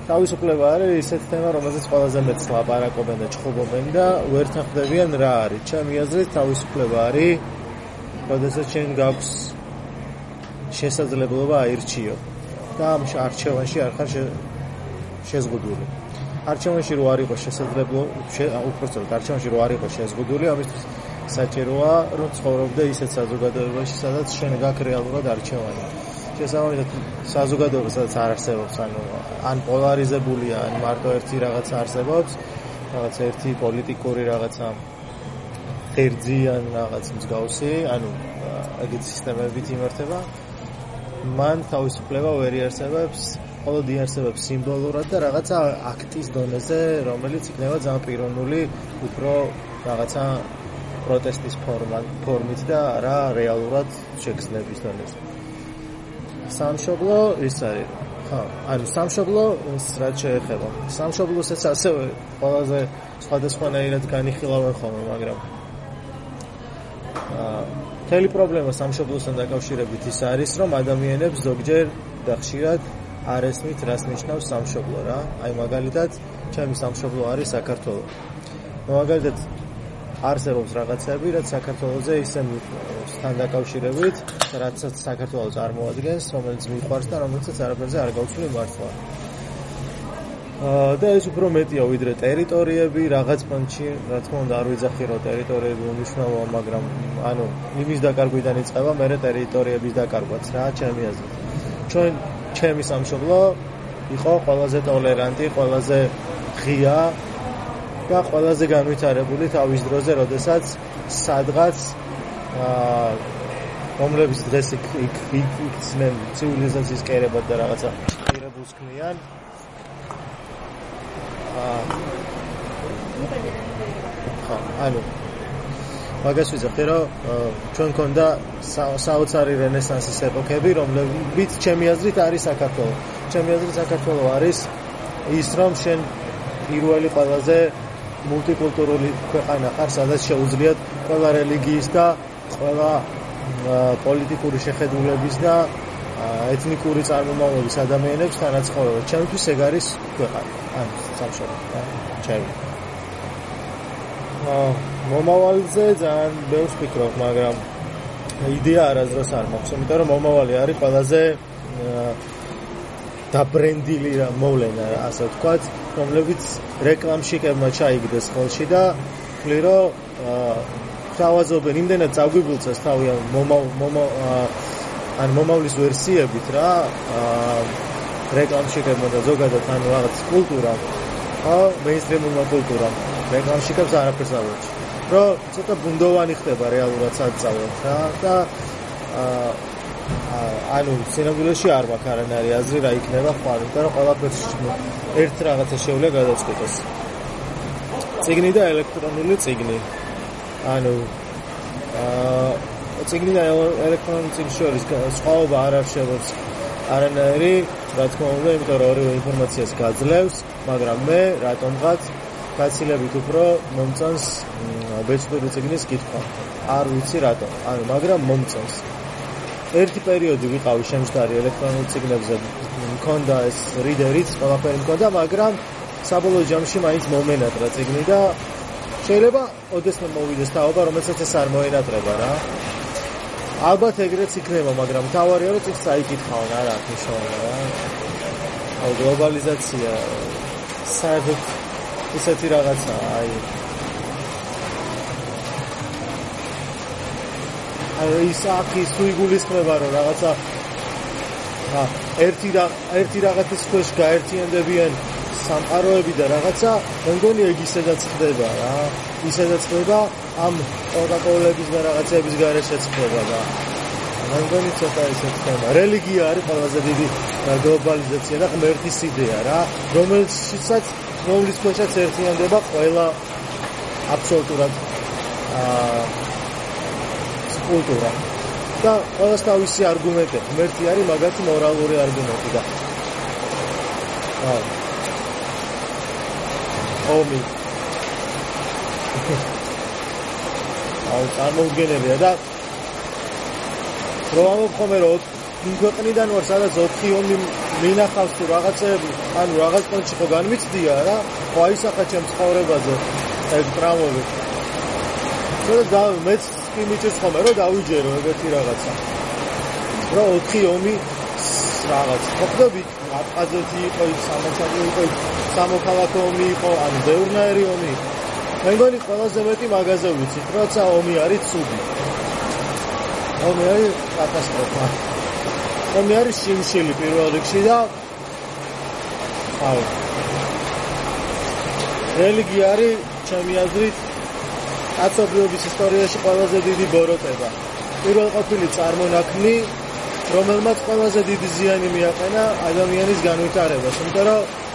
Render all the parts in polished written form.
თავისუფლება არის ისეთი თემა, რომელზეც ყველაზე მეტს ლაპარაკობენ და ჭხობობენ და ვერ თანხმდებიან რა არის. ჩემი აზრით თავისუფლება არის, როდესაც შენ გაქვს შესაძლებლობა აირჩიო და ამ არჩევანში არ ხარ შეზღუდული. არჩევანში რო არ იყოს შესაძლებლობა, უпростоროდ არჩევანში რო არ იყოს შეზღუდული, ამისთვის საჭიროა რომ ცხოვრობდე ისეთ საზოგადოებაში, სადაც შენ გაქვს რეალურად არჩევანი. შესაბამისად საზოგადოება სადაც არ არსებობს, ან პოლარიზებულია, ან მარტო ერთი რაღაცა არსებობს, რაღაც ერთი პოლიტიკური რაღაცა ღერძი ან რაღაც მსგავსი, ანუ ეგეთი სისტემებით იმართება, მან თავისუფლება ვერ იარსებებს, მხოლოდ იარსებებს სიმბოლურად და რაღაცა აქტის დონეზე, რომელიც იქნება ძალიან პიროვნული, უფრო რაღაცა პროტესტის ფორმით და არა რეალურად შეგრძნების დონეზე. სამშობლო ის არის, ხო, ანუ სამშობლოს რაც შეეხება. სამშობლოსაც ასევე ყველაზე სხვადასხვანაირად განიხილავენ ხოლმე, მაგრამ მთელი პრობლემა სამშობლოსთან დაკავშირებით ის არის, რომ ადამიანებს ზოგჯერ და ხშირად არ ესმით, რას ნიშნავს სამშობლო რა. აი მაგალითად, ჩემი სამშობლო არის საქართველო. მაგალითად არსებობს რაღაცები, რაც საქართველოზე ისე თან დაკავშირებით, რაცაც საქართველო წარმოადგენს, რომელიც მიყვარს და რომელსაც არაფერზე არ გავცვლი მართლა. და ეს უფრო მეტია ვიდრე ტერიტორიები, რაღაც პონჩი, რა თქმა უნდა, არ ვიძახი რომ ტერიტორიები უმნიშვნელოა, მაგრამ ანუ იმის დაკარგვიდან იწყება, მერე ტერიტორიების დაკარგვაც რა, ჩემი აზრით. ჩემი სამშობლო იყო ყველაზე ტოლერანტი, ყველაზე ღია და ყველაზე განვითარებული თავის დროზე, როდესაც სადღაც რომლებიც დღეს იქცნენ ცივილიზაციის კერებად და რაღაცა პირებულს ქმნიან. ანუ მაგას ვიზახი, რომ ჩვენ გქონდა საოცარი რენესანსის ეპოქები, რომლებიც ჩემი აზრით არის საქართველო. ჩემი აზრით საქართველო არის ის, რომ შენ პირველი ყველაზე მულტიკულტურული ქვეყანა ხარ, სადაც შეუძლიათ ყველა რელიგიის და ყველა პოლიტიკური შეხედულების და ეთნიკური წარმომავლობის ადამიანებს თანაცხოვრება. ჩემთვის ეგ არის ქვეყანა, ან სამშობლო, ჩემი. მომავალზე ძალიან ბევრს ვფიქრობ, მაგრამ იდეა არასდროს არ მაქვს, იმიტომ რომ მომავალი არის ყველაზე დაბრენდილი მოვლენა, ასე ვთქვათ, რომლებიც რეკლამშიკებმა ჩაიგდეს ხელში და ვთვლი, რომ თავაზობენ იმდენად წაგვიბულცეს თავი ან მომავლის ვერსიებით რა, რეკლამშიკებმა და ზოგადად ანუ რაღაც კულტურამ, მეინსტრიმულმა კულტურამ, რეკლამშიკებს არაფერს არ ვაჩვენებს. რომ ცოტა ბუნდოვანი ხდება რეალურად საწავლოთ რა და ანუ სინამდვილეში არ მაქვს არანაირი აზრი რა იქნება ხვალ, იმიტომ რომ ყველაფერს ერთ რაღაცა შეუძლია გადაწყვეტოს. წიგნი და ელექტრონული წიგნი. ანუ წიგნი და ელექტრონული წიგნის შორის სხვაობა არ არსებობს არანაირი, რა თქმა უნდა, იმიტომ რომ ორივე ინფორმაციას გაძლევს, მაგრამ მე რატომღაც გაცილებით უფრო მომწონს ბეჭდური წიგნის კითხვა. არ ვიცი რატომ, ანუ მაგრამ მომწონს. ერთი პერიოდი ვიყავი შემჯდარი ელექტრონულ წიგნებზე, მქონდა ეს რიდერიც, ყველაფერი მქონდა, მაგრამ საბოლოო ჯამში მაინც მომენატრა წიგნი და შეიძლება ოდესმე მოვიდეს თაობა, რომელსაც ეს არ მოენატრება რა. ალბათ ეგრეც იქნება, მაგრამ თავარია რომ წიგნს აიკითხავენ, არა აქვს მნიშვნელობა რა. გლობალიზაცია საერთოდ ისეთი რაღაცა, აი ის აქის თუ იგულისხმება რომ რაღაცა ერთი რაღაცის ქვეშ გაერთიანდებიან სამყაროები და რაღაცა, მე მგონი ეგ ისედაც ხდება რა. ისედაც ხდება ამ კოკაკოლების და რაღაცების გარეშეც ხდება და მე მგონი ცოტა ისეთ ხდება. რელიგია არის ყველაზე დიდი გლობალიზაცია და ღმერთის იდეა რა, რომლის ქვეშაც ერთიანდება ყველა აბსოლუტურად კულტურა და ყველას თავისი არგუმენტი. ღმერთი არის მაგათი მორალური არგუმენტი და ომი წარმოუდგენელია და რომ ამბობ ხომ რომ იმ ქვეყნიდან ვარ, სადაც 4 ომი მინახავს თუ რაღაცები, ანუ რაღაც პონჩი ხო განმიცდია რა, ხო აისახა ჩემს ცხოვრებაზე ეს ტრამვები. და მეც კი მიჭირს ხოლმე რომ დავიჯერო ეგეთი რაღაცა. რა 4 ომი რაღაც. ყოფილი აფხაზეთი იყო, სამოქალაქო იყო, სამოქალაქო ომი იყო, ანუ ბევრნაირი ომი იყო. მე მგონი ყველაზე მეტი მაგაზე ვიცით, როცა ომი არის ცუდი. ომი არის კატასტროფა. ომი არის შიმშილი პირველ რიგში და რელიგია არის ჩემი აზრით კაცობრიობის ისტორიაში ყველაზე დიდი ბოროტება. პირველ ყოფილი წარმონაქმნი, რომელმაც ყველაზე დიდი ზიანი მიაყენა ადამიანის განვითარებას, იმიტომ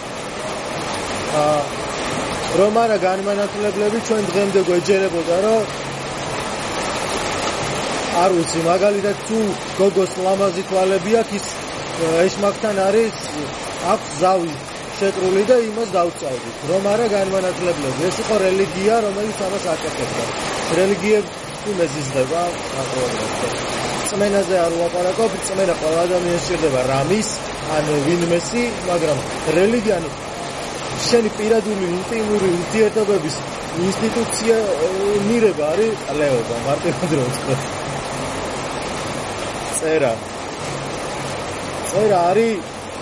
რომ არა განმანათლებლები ჩვენ დღემდე გვეჯერებოდა, რომ არ ვიცი, მაგალითად თუ გოგოს ლამაზი თვალები აქვს, ის ეშმაკთან არის აქვს ზავი შეკრული და იმას დავწავდით. რომ არა განმანათლებლები, ეს იყო რელიგია, რომელიც ამას აკეთებდა. რელიგიები თუ მეზიზდება, წმენაზე არ ვლაპარაკობ, წმენა ყველა ადამიანს სჭირდება რამის, ან ვინმესი, მაგრამ რელიგია, ანუ შენი პირადული ინტიმური ურთიერთობების ინსტიტუცია მირება არის ყლეობა, მარტივად რომ ვთქვა. წერა არის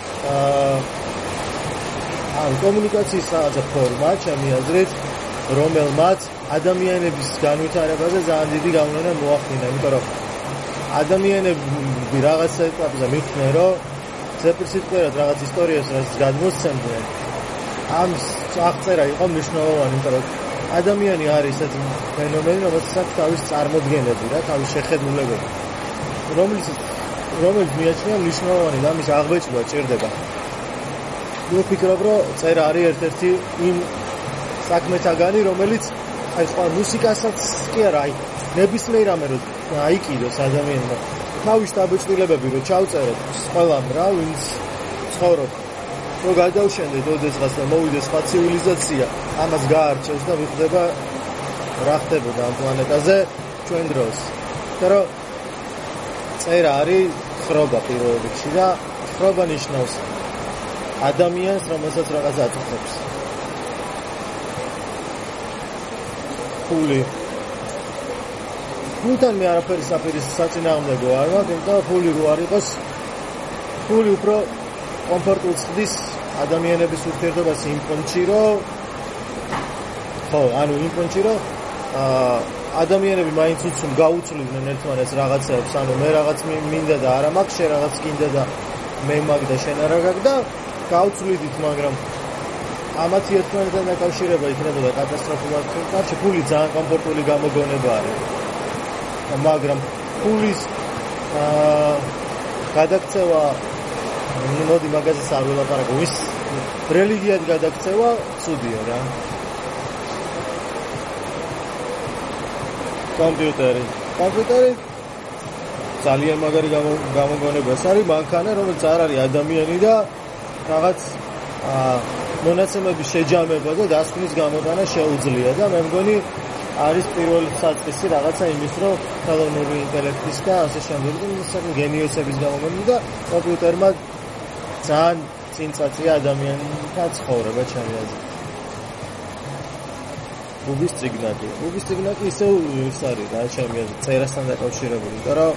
კომუნიკაციის რაღაცა ფორმა, ჩემი აზრით, რომელმაც ადამიანების განვითარებაზე ძალიან დიდი გავლენა მოახდინა, იმიტომ რომ ადამიანები რაღაც ეტაპზე მიხვდნენ, რომ ზეპირსიტყვიერად რაღაც ისტორიას რაც გადმოსცემდნენ, ამ აღწერა იყო მნიშვნელოვანი, იმიტომ რომ ადამიანი არის ესეთი ფენომენი, რომელსაც აქვს თავის წარმოდგენები და თავის შეხედულებები, რომელიც მიაჩნია მნიშვნელოვანი და ამის აღბეჭდება ჭირდება. მე ვფიქრობ, რომ წერა არის ერთ-ერთი იმ საქმეთაგანი, რომელიც აი სხვა მუსიკასაც კი არა, აი ნებისმიერ რამე რომ აიკიდოს ადამიანმა თავის დაბეჭდილებები რომ ჩავწეროთ ყველამ რა, ვინც ცხოვრობ, რომ გადავშენდეთ ოდესღაც და მოვიდეს სხვა ცივილიზაცია, ამას გაარჩევს და ვიხდება რა ხდებოდა ამ პლანეტაზე ჩვენ დროს. და რომ წერა არის ხრობა პირველ რიგში და ხრობა ნიშნავს ადამიანს, რომელსაც რაღაც აწუხებს. ფულთან მე არაფერი საწინააღმდეგო არ მაქვს, იმიტომ ფული რო არ იყოს, ფული უფრო კომფორტულს ხდის ადამიანების ურთიერთობას იმ პონჩი, რომ იმ პონჩი, რომ ადამიანები მაინც გაუცვლიდნენ ერთმანეთს რაღაცებს, ანუ მე რაღაც მინდა და არა მაქვს, შენ რაღაც გინდა და მე მაქვს და შენ არა გაქვს და გავცვლიდით, მაგრამ ამათი ერთმანეთთან დაკავშირება იქნებოდა კატასტროფულად. კარჩე ფული ძალიან კომფორტული გამოგონება არის. მაგრამ ფულის გადაქცევა, მოდი მაგაზეც არ ვილაპარაკო, ის რელიგიად გადაქცევა ცუდია რა. კომპიუტერი ძალიან მაგარი გამოგონება არის, მანქანა, რომელიც არ არის ადამიანი და რაღაც მონაცემების შეჯამება და დასკვნის გამოტანა შეუძლია და მე მგონი არის პირველი საწყისი რაღაცა იმის, რომ ხელოვნური ინტელექტის და ასე შემდეგ გენიოსების გამოგონება და კომპიუტერმა ძალიან წინწაწია ადამიანთა ცხოვრება ჩემი აზრით. უბის ციგნაკი ისევ ის არის რა ჩემი აზრით, წერასთან დაკავშირებული, იმიტომ რომ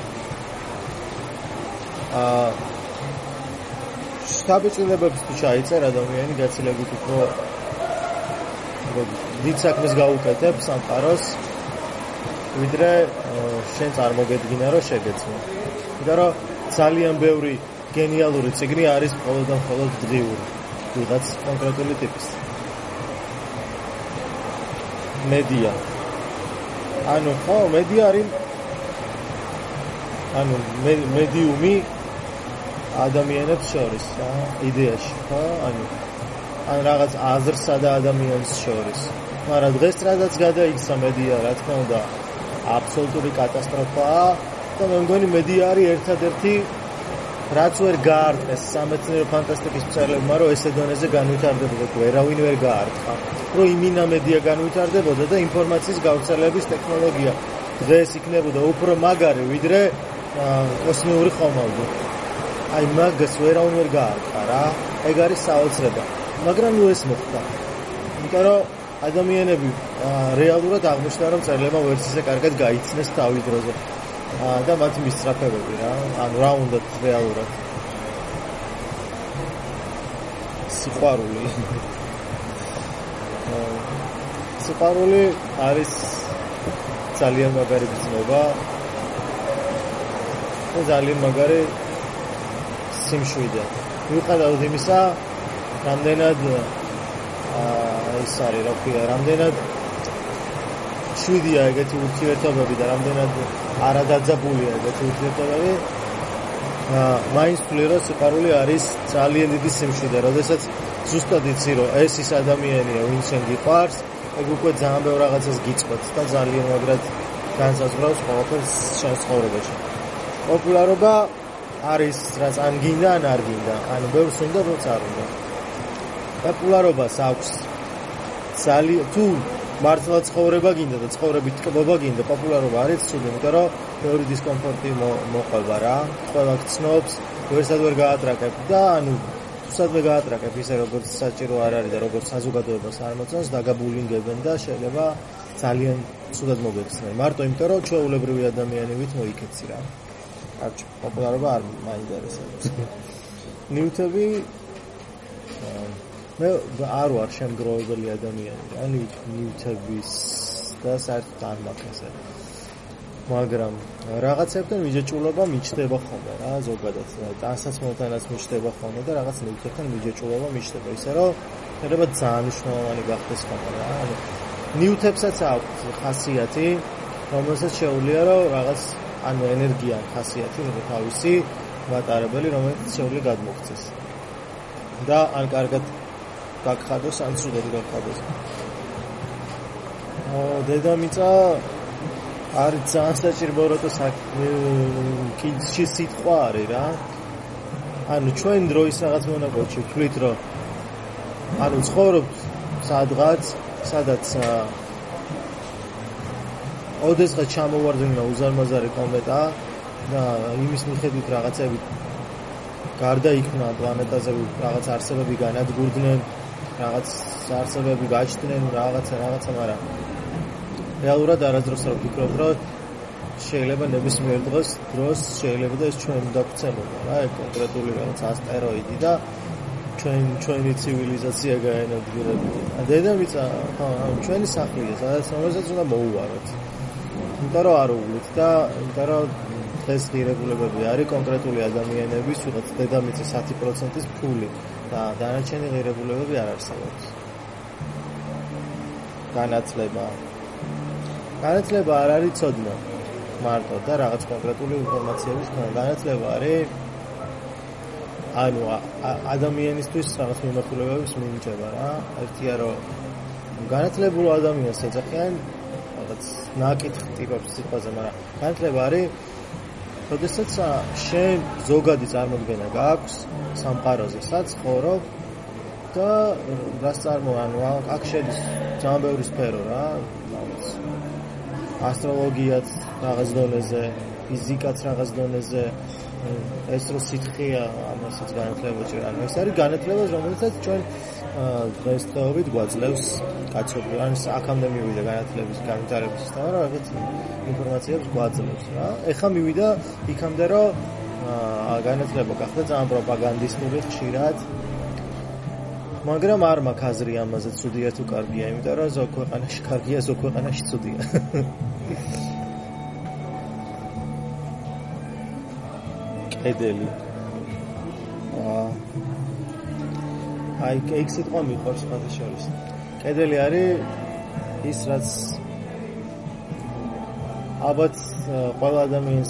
საბჭოებებს თუ ჩაიწერა ადამიანი გაცილებით უფრო დიდ საქმეს გაუკეთებ სამყაროს, ვიდრე შენ წარმოგედგინა რომ შეგეცნო. იმიტომ რომ ძალიან ბევრი გენიალური ციგნი არის მხოლოდ და მხოლოდ დღიური, ვიღაც კონკრეტული ტიპის. მედია. მედია არის მედიუმი ადამიანებს შორის, იდეაში, ან რაღაც აზრსა და ადამიანს შორის. მაგრამ დღეს რადგან გადაიქცა მედია, რა თქმა უნდა, აბსოლუტური კატასტროფაა და მე მგონი მედია არის ერთადერთი რაც ვერ გაარტყეს სამეცნიერო ფანტასტიკის მწერლებმა, რომ ესე დონეზე განვითარდებოდა, ვერავინ ვერ გაარტყა. რომ იმინა მედია განვითარდებოდა და ინფორმაციის გავრცელების ტექნოლოგია დღეს იქნებოდა უფრო მაგარი, ვიდრე კოსმიური ხომალდი. აი მაგას ვერავინ ვერ გააკრა რა. ეგ არის საოცრება. მაგრამ ნუ ეს მოხდა. იმიტომ რომ ადამიანები რეალურად აღმოჩნდა რომ წერილმა ვერც ისე კარგად გაიცნეს თავის დროზე. და მათ მისწრაფებები რა. ანუ რა უნდათ რეალურად. სიყვარული არის ძალიან მაგარი გრძნობა. და ძალიან მაგარი სიმშვიდე. მიუხედავად იმისა, რამდენად ის არის, რა ვთქვა, რამდენად შვიდია ეგეთი ურთიერთობები და რამდენად არადაძაბულია ეგეთი ურთიერთობები, მაინც ვთვლი, რომ სიყვარული არის ძალიან დიდი სიმშვიდე, როდესაც ზუსტად იცი, რომ ეს ის ადამიანია, ვინც შენ გიყვარს, ეგ უკვე ძალიან ბევრ რაღაცას გიწყვეტ და ძალიან მაგრად განსაზღვრავს ყველაფერს შენს ცხოვრებაში. პოპულარობა არის რაც ან გინდა, ან არ გინდა, ან ბევრს უნდა, ბევრს არ უნდა. პოპულარობას აქვს ძალიან თუ მართლა ცხოვრება გინდა და ცხოვრებით ტკბობა გინდა, პოპულარობა არის ცუდი, იმიტომ რომ ბევრი დისკომფორტი მოყვება რა. ყველა გცნობს, ვერსად ვერ გაატრაკებ და ანუ სადმე გაატრაკებ ისე როგორც საჭირო არ არის და როგორც საზოგადოებას არ მოწონს, დაგაბულინგებენ და შეიძლება ძალიან ცუდად მოგექცნენ. მარტო იმიტომ რომ ჩვეულებრივი ადამიანი ვით მოიქეცი რა. პოპულარობა არ მაინტერესებს. ნიუტები მე არ ვარ შემგროვებელი ადამიანი. ანუ ნიუტების და საერთოდ არ მაქვს ესე. მაგრამ რაღაცებთან მიჯეჭულობა მიჩნდება ხოლმე რა, ზოგადად. ტანსაცმელთანაც მიჩნდება ხოლმე და რაღაც ნიუტებთან მიჯეჭულობა მიჩნდება. ისე რომ შეიძლება ძალიან მნიშვნელოვანი გახდეს ხოლმე რა. ანუ ნიუტებსაც აქვს ხასიათი, რომელსაც შეუძლია რომ რაღაც ანუ ენერგია ხასიათი, რომ თავისი მატარებელი, რომელიც შეუძლია გადმოქცეს. და ან კარგად გაგხადოს, ან ცუდად გაგხადოს. დედამიწა არის ძალიან საჭირო როტოს კიდში სიტყვა არის რა. ანუ ჩვენ დროის რაღაც მონაკვეთში ვთვლით, რომ ანუ ცხოვრობთ სადღაც, სადაც ოდესღაც ჩამოვარდნილა უზარმაზარი კომეტა და იმის მიხედვით რაღაცები გარდაიქმნა პლანეტაზე, რაღაც არსებები განადგურდნენ, რაღაც არსებები გაჩნდნენ, რაღაცა, მაგრამ რეალურად არასდროს არ ვფიქრობ, რომ შეიძლება ნებისმიერ დროს შეიძლება და ეს ჩვენ დაგვცემოდა რა, ეგ კონკრეტული რაღაც ასტეროიდი და ჩვენი ცივილიზაცია გაენადგურებოდა. დედამიწა ჩვენი სახლია, რომელსაც უნდა მოუვაროთ. იმიტომ რომ არ უვლით და იმიტომ რომ დღეს ღირებულებები არის კონკრეტული ადამიანების, ვიღაც დედამიწის 10%-ის ფული და დანარჩენი ღირებულებები არ არსებობს. განათლება არ არის ცოდნა მარტო და რაღაც კონკრეტული ინფორმაციების განათლება არის ანუ ადამიანისთვის რაღაც მიმართულებების მინიჭება რა. ერთია რომ განათლებულ ადამიანს ეძახიან რაღაც ნაკითხ ტიპებს სიტყვაზე, მაგრამ განათლება არის როდესაც შენ ზოგადი წარმოდგენა გაქვს სამყაროზე, საცხოვრობ და რას ანუ აქ შედის ძალიან ბევრი სფერო რა. ასტროლოგიაც რაღაც დონეზე, ფიზიკაც რაღაც დონეზე, ეს რო სითხეა, ამასაც განათლება ჭირდება. ანუ ეს არის განათლება, რომელსაც ჩვენ დღესდღეობით გვაძლევს კაცობრიობა. ანუ აქამდე მივიდა განათლების განვითარების სისტემა, რომ რაღაც ინფორმაციებს გვაძლევს რა. ეხლა მივიდა იქამდე, რომ განათლება გახდა ძალიან პროპაგანდისტული ხშირად. მაგრამ არ მაქვს აზრი ამაზე, ცუდია თუ კარგია, იმიტომ რომ ზოგ ქვეყანაში კარგია, ზოგ ქვეყანაში ცუდია. კედელი. აი, ეგ სიტყვა მიყვარს ხათაშორის. კედელი არის ის, რაც ალბათ ყველა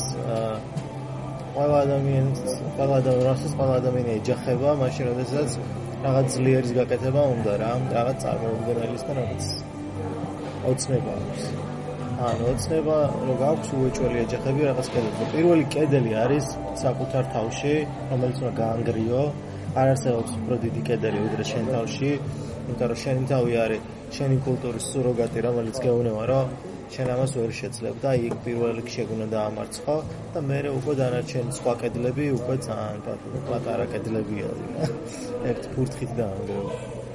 ადამიანი ეჯახება, მაშინ როდესაც რაღაც ძლიერის გაკეთება უნდა რა, რაღაც წარმოუდგენელის და რაღაც ოცნება აქვს. ანუ ოცნება რო გაქვს უეჭველი ეჯახები რაღაც კედელზე. პირველი კედელი არის საკუთარ თავში, რომელიც უნდა გაანგრიო. არ არსებობს უფრო დიდი კედელი ვიდრე შენ თავში, იმიტომ რომ შენი თავი არის შენი კულტურის სუროგატი, რომელიც გეუბნება, რომ შენ ამას ვერ შეძლებ და იქ პირველ რიგში შეგუნა დაამარცხო და მერე უკვე დანარჩენი სხვა კედლები უკვე ძალიან პატარა კედლებია. ერთ ფურთხით დაანგრევა.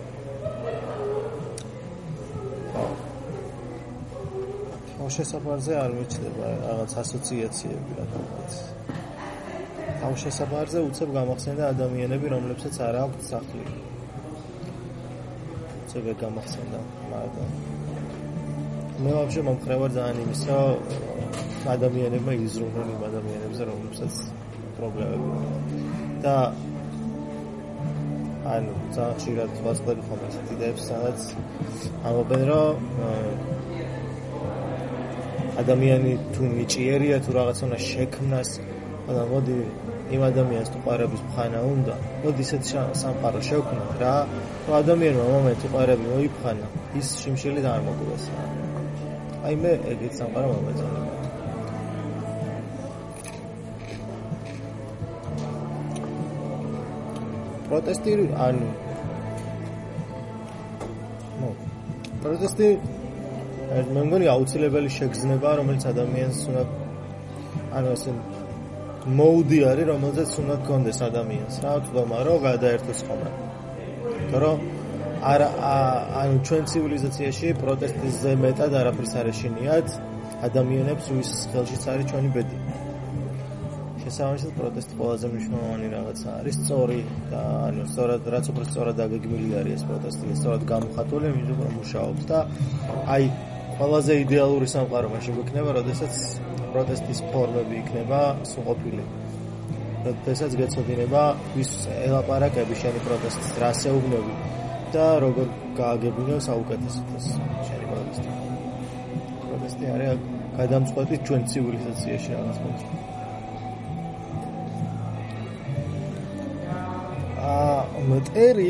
თავშესაფარზე არ მიჩნდება რაღაც ასოციაციები რაღაც. თავშესაფარზე უცებ გამახსენდა ადამიანები, რომლებსაც არ აქვთ სახლი. უცებ გამახსენდა, მაგრამ მე ვაფშე მომხრე ვარ ძალიან იმის, რომ ადამიანებმა იზრუნონ იმ ადამიანებზე, რომლებსაც პრობლემები აქვს. და ანუ ძალიან ხშირად ვასწრები ხოლმე ეს იდეებს, სადაც ამობენ, რომ ადამიანი თუ ნიჭიერია, თუ რაღაც უნდა შექმნას, და მოდი იმ ადამიანს თუ ყარების მხანა უნდა, მოდი ისეთ სამყარო შევქმნათ რა, რომ ადამიანმა მომენტ თუ ყარები მოიფხანა, ის შიმშილი არ მოგულას. აი მე ეგეთ სამყარო მომეწონება. პროტესტი ანუ პროტესტი მე მგონი აუცილებელი შეგრძნება, რომელიც ადამიანს უნდა ანუ ასე მოუდი არის, რომელზეც უნდა გქონდეს ადამიანს რა, თქმა რომ გადაერთოს ხომ. რომ ანუ ჩვენ ცივილიზაციაში პროტესტზე მეტად არაფერს არ ეშინიათ ადამიანებს, ვის ხელშიც არის ჩვენი ბედი. შესაბამისად პროტესტი ყველაზე მნიშვნელოვანი რაღაცა არის, სწორი და ანუ სწორად რაც უფრო სწორად დაგეგმილი არის ეს პროტესტი, სწორად გამოხატული, იმიტომ რომ მუშაობს და აი ყველაზე იდეალური სამყარო მაშინ გვექნება, როდესაც პროტესტის ფორმები იქნება სრულყოფილი. როდესაც გეცოდინება ვის ელაპარაკები შენი პროტესტის, რას ეუბნები და როგორ გააგებინო საუკეთესოდ ეს შენი პროტესტი. პროტესტი არის გადამწყვეტი ჩვენ ცივილიზაციაში რაღაც მომენტში. მტერი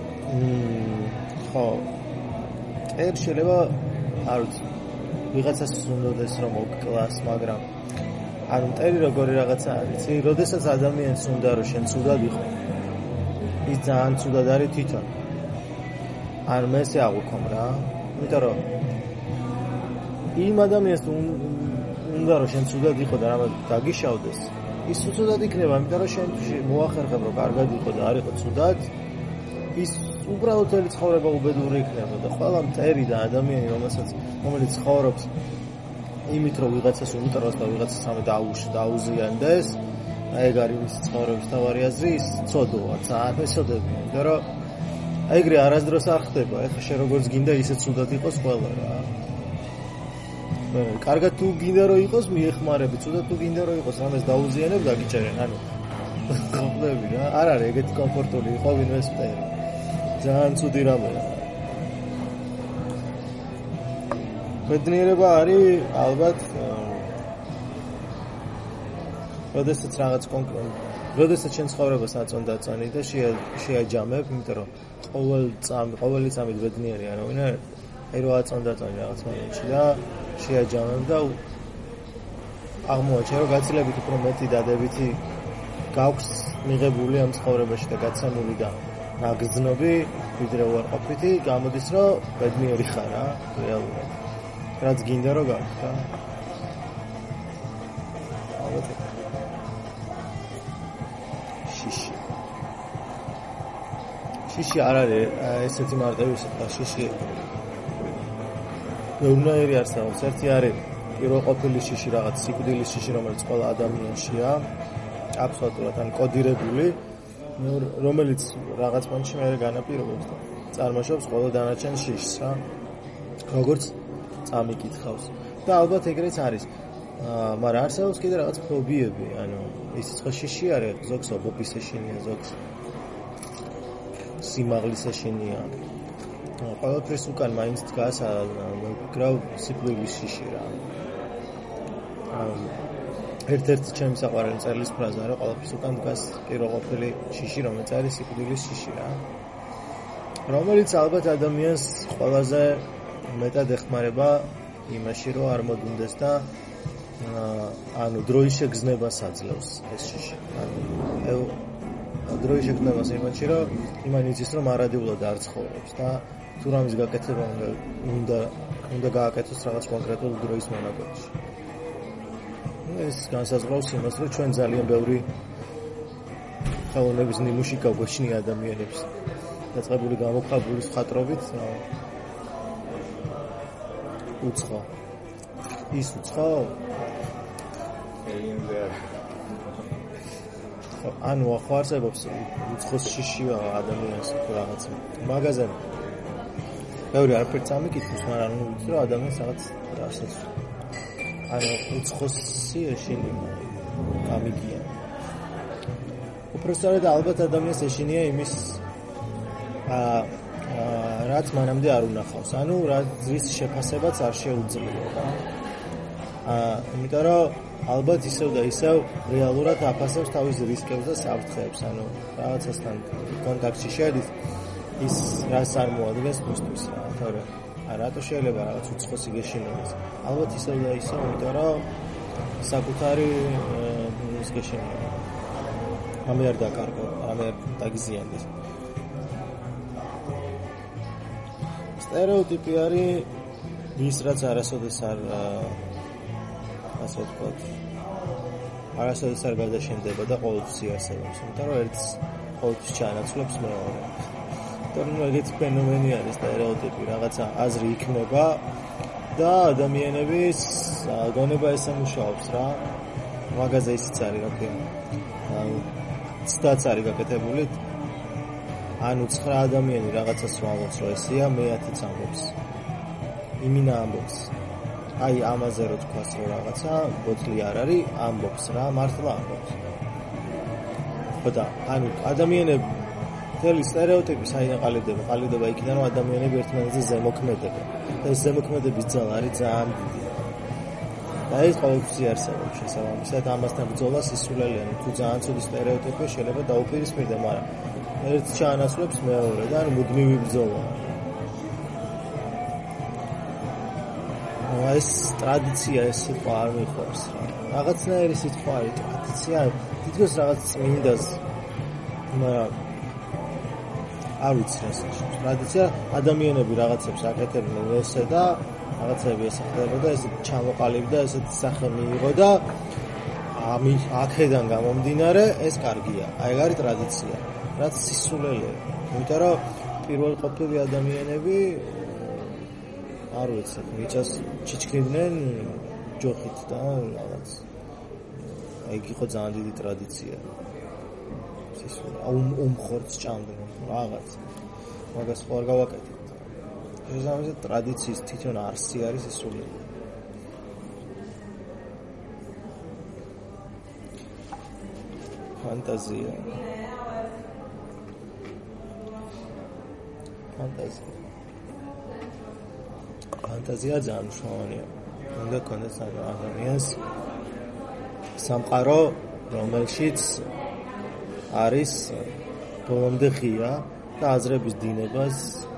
ხო მტერი შეიძლება არ ვიცი ვიღაცას უნდადეს რომ მოგკლას, მაგრამ ანუ მტერი როგორი რაღაცა არის, როდესაც ადამიანს უნდა რომ შენ ცუდად იყო, ის ძალიან ცუდად არის თვითონ. ან მე ესე აღვიქომ რა, იმიტომ რომ იმ ადამიანს უნდა რომ შენ ცუდად იყო და რამე დაგიშავდეს, ის ცუდად იქნება, იმიტომ რომ შენ მოახერხებ რომ კარგად იყო და არ იყო ცუდად, ის უბრალოდ მთელი ცხოვრება უბედური იქნება და ყველა მტერი და ადამიანი, რომელიც ცხოვრობს იმით, რომ ვიღაცას უმტროს და ვიღაცას ამე დაუზიანდეს, ეგ არის მის ცხოვრების თავარი აზრი, ის ცოდოა, ძალიან ეცოდები, იმიტომ რომ ეგრე არასდროს არ ხდება, ეხლა შენ როგორც გინდა ისე ცუდად იყოს ყველა რა. კარგად თუ გინდა რომ იყოს, მიეხმარები, ცუდად თუ გინდა რომ იყოს, რამეს დაუზიანებ, დაგიჭერენ, ანუ ხვდები რა, არ არის ეგეთი კომფორტული იყო ვინმეს მტერი. ძალიან ცუდი რამეა. ბედნიერება არის ალბათ როდესაც რაღაც კონკრეტული, როდესაც შენ ცხოვრებას აწონდაწონი და შეაჯამებ, იმიტომ რომ ყოველი წამით ბედნიერი არავინ არ აი რო აწონდაწონი რაღაც მომენტში და შეაჯამებ და აღმოაჩენ რომ გაცილებით უფრო მეტი დადებითი გაქვს მიღებული ამ ცხოვრებაში და გაცემული და ნაგზნობი ვიდრე უარყოფითი, გამოდის რომ ბედნიერი ხარ რა, რეალურად. რაც გინდა რომ გაქვს რა. ალბათ. შიში არ არის ესეთი მარტივი და შიში ნორმალური არსებობს. ერთი არის პირველყოფილი შიში, რაღაც სიკვდილის შიში, რომელიც ყველა ადამიანშია, აბსოლუტურად ან კოდირებული, რომელიც რაღაც მომენტში მე განაპირობებს და წარმოშობს ყველა დანარჩენ შიშს რა. როგორც წამიკითხავს. და ალბათ ეგრეც არის. მაგრამ არსებობს კიდე რაღაც ფობიები, ანუ ისიც ხო შიში არის, ზოგს ობობის ეშინია, ზოგს სიმაღლის ეშინია. ყველაფერს უკან მაინც დგას გრავ სიკვდილის შიში რა. ერთ-ერთი ჩემი საყვარელი წერილის ფრაზა რა, ყველაფერს უკან დგას პირველყოფილი შიში, რომელიც არის სიკვდილის შიში რა. რომელიც ალბათ ადამიანს ყველაზე მეტად ეხმარება იმაში, რომ არ მოდუნდეს და ანუ დროის შეგრძნებას აძლევს ეს შიში. დროის შეგრძნებას იმაში, რომ იმან იცის, რომ არადიულად არ ცხოვრობს და თუ რამის გაკეთება უნდა გააკეთოს რაღაც კონკრეტულ დროის მონაკვეთში. ეს განსაზღვრავს იმას, რომ ჩვენ ძალიან ბევრი ხელოვნების ნიმუში გავგვეშნია ადამიანებს დაწყებული გამოხაბული ხატრობით უცხო ის უცხო ანუ ახლა არსებობს უცხო შიში ადამიანს რაღაც მაგაზე ბევრი არაფერს ამიკითხავს, მაგრამ ანუ ვიცი რომ ადამიანს რაღაც რასაც ანუ უცხოსი ეშინი გამიგია. უბრალოდ ალბათ ადამიანს ეშინია იმის რაც მანამდე არ უნახავს. ანუ რის შეფასებაც არ შეუძლია რა. იმიტომ რომ ალბათ ისევ და ისევ რეალურად აფასებს თავის რისკებს და საფრთხეებს. ანუ რაღაცასთან კონტაქტში შედის ის რას წარმოადგენს მისთვის რა. თორე რატო შეიძლება რაღაც უცხოსი გეშინოს? ალბათ ისევ და ისევ, იმიტომ რომ საკუთარი ის გეშინია. ამერ არ დაკარგო, ამერ დაგიზიანდეს. სტერეოტიპი არის ის რაც არასოდეს არ ასე ვთქვათ. არასოდეს არ გადაშენდება და ყოველთვის იარსებობს. იმიტომ რომ ერთს ყოველთვის ჩაანაცვლებს მეორეს. თორემ ეგეთი ფენომენი არის სტერეოტიპი, რაღაცა აზრი იქნება და ადამიანების გონება ესამუშაობს რა. მაგაზე ისიც არის რა ქვია. ცდაც არის გაკეთებული. ანუ 9 ადამიანი რაღაცას ვამბობს, რომ ესეა, მე 10-იც ამბობს. იმინა ამბობს. აი ამაზე რო თქვას რომ რაღაცა ბოთლი არ არის, ამბობს რა, მართლა ამბობს. ხოდა, ანუ ადამიანები თელი სტერეოტიპი საიდან ყალიბდება იქიდან რომ ადამიანები ერთმანეთზე ზემოქმედებენ. და ეს ზემოქმედების ძალა არის ძალიან დიდი. და ეს ყოველთვის არსებობს შესაბამისად ამასთან ბრძოლა სისულელია. თუ ძალიან ცუდი სტერეოტიპია შეიძლება დაუპირისპირდე, მაგრამ ერთ ჩაანაცვლებს მეორე და ანუ მუდმივი ბრძოლაა. ეს ტრადიცია ეს სიტყვა არ მიყვარს რა. რაღაცნაირი სიტყვა არის ტრადიცია, თითქოს რაღაც წმინდას, მაგრამ არ ვიცი რა შეიძლება. ტრადიცია ადამიანები რაღაცებს აკეთებდნენ ესე და რაღაცები ესახდებოდა, ეს ჩამოყალიბდა, ესეთი სახე მიიღო და აქედან გამომდინარე ეს კარგია. აი ეგ არის ტრადიცია, რაც სისულელეა. იმიტომ რომ პირველ ყოფილი ადამიანები არ ვიცი, მიწას ჩიჩქნიდნენ ჯოხით და რაღაც. ეგ იყო ძალიან დიდი ტრადიცია. უმხორც ჭამდნენ რაღაც. მაგას ხო არ გავაკეთებ. შესაბამისად ტრადიციის თვითონ არსი არის სისულელე. ფანტაზია. ფანტაზია ძალიან მნიშვნელოვანია. უნდა გქონდეს ადამიანს სამყარო, რომელშიც არის ბოლომდე ღია და აზრების დინებას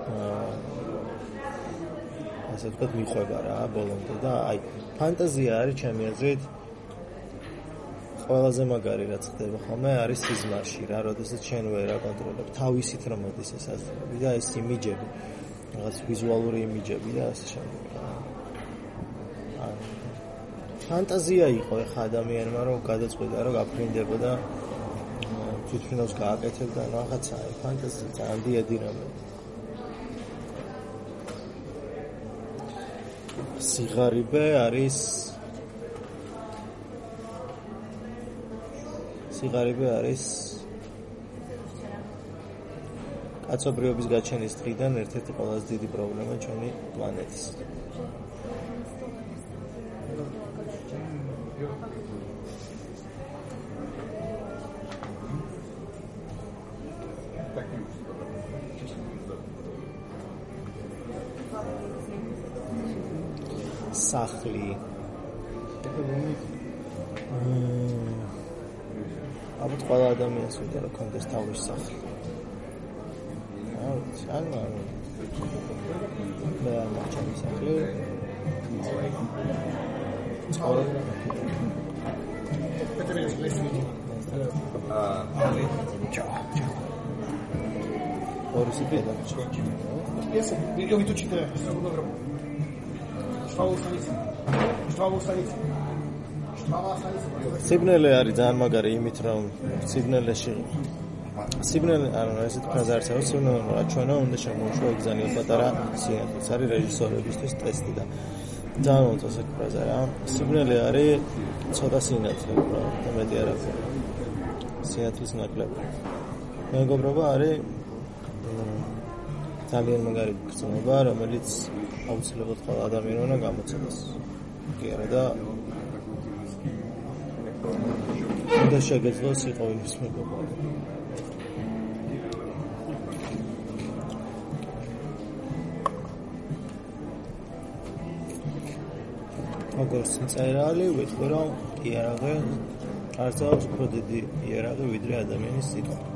ასე ვთქვათ მიყვება რა ბოლომდე და აი ფანტაზია არის ჩემი აზრით ყველაზე მაგარი რაც ხდება ხოლმე არის სიზმარში რა, როდესაც შენ ვერ აკონტროლებ თავისით რომ მოდის ეს აზრები და ეს იმიჯები, რაღაც ვიზუალური იმიჯები და ასე შემდეგ. ფანტაზია იყო ეხა ადამიანმა რომ გადაწყვიტა რომ გაფრინდებოდა თვითონაც გააკეთებდა რაღაცა, ფანტაზია ძალიან დიდი რამე. სიღარიბე არის კაცობრიობის გაჩენის დღიდან ერთ-ერთი ყველაზე დიდი პრობლემა ჩვენი პლანეტის. სახლი. ალბათ ყველა ადამიანს უნდა რომ კონდეს თავის სახლი. ანუ მე არ მაჩვენე სახლი. ორი სიტყვა. Если берем эту 4, სიბნელე არის ძალიან მაგარი იმით, რომ სიბნელეში სიბნელე ანუ ესეთ ფრაზა არის, სიბნელე ჩვენო უნდა შემოუშვა ძალიან პატარა სინათლე. ეს არის რეჟისორებისთვის ტესტი და ძალიან უწევს ეს ფრაზა რა. სიბნელე არის ცოტა სინათლე, უბრალოდ მეტი არ აქვს. სინათლის ნაკლები. მეგობრობა არის ძალიან მაგარი გრძნობა, რომელიც აუცილებლად ყველა ადამიანი უნდა გამოცადოს. კი არა და უნდა შეგეძლოს იყო ის მეგობრობა. როგორც წერალი, ვიტყვი რომ იარაღი არც აქვს უფრო დიდი იარაღი ვიდრე ადამიანის სიტყვა.